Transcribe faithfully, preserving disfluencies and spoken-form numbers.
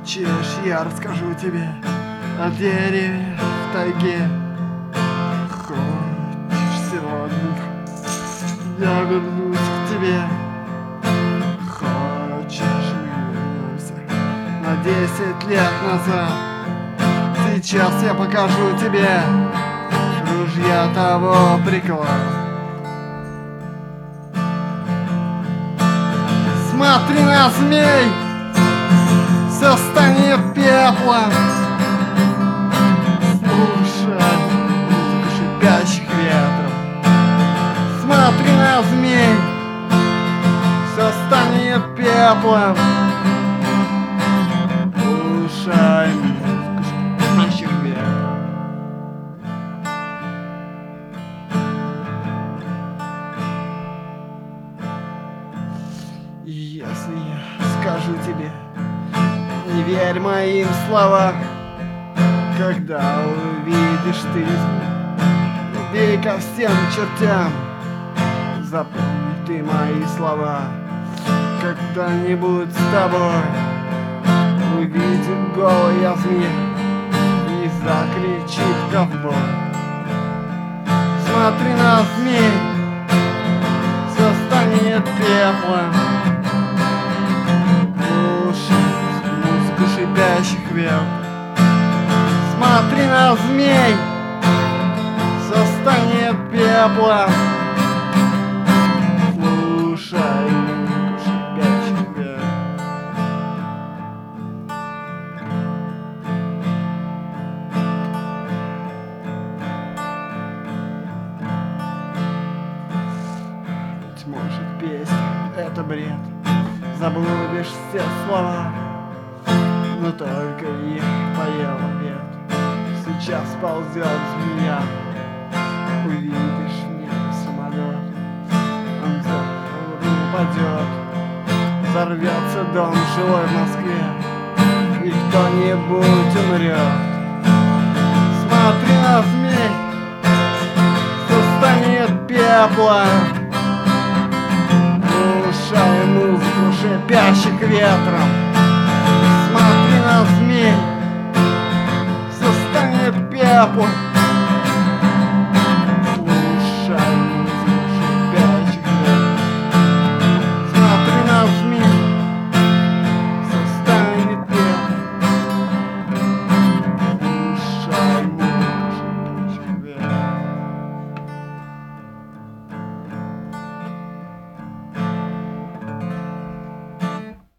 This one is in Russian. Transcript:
Хочешь, я расскажу тебе о дереве в тайге? Хочешь, сегодня я вернусь к тебе? Хочешь, вернусь на десять лет назад? Сейчас я покажу тебе ружья того приклада. Смотри на змей, все станет пеплом. Слушай музыку шипящих ветров. Смотри на змей, все станет пеплом. Слушай музыку шипящих ветров. И если я скажу тебе, не верь моим словам, когда увидишь ты, убей ко всем чертям. Запомни ты мои слова, когда-нибудь с тобой увидит голая змея и закричит ковбой. Смотри на змей, все станет пеплом. Шипящих ветров. Смотри на змей, все станет пеплом. Слушай музыку шипящих ветров. Быть может, песня — это бред, заблудишь все слова, но только их поел обед. Сейчас ползет змея, увидишь в небе самолет. Он вдруг упадет, взорвется дом жилой в Москве, и кто-нибудь умрет. Смотри на змей, все станет пеплом. Слушай музыку шипящих ветром. Смотри на змей, все станет пеплом.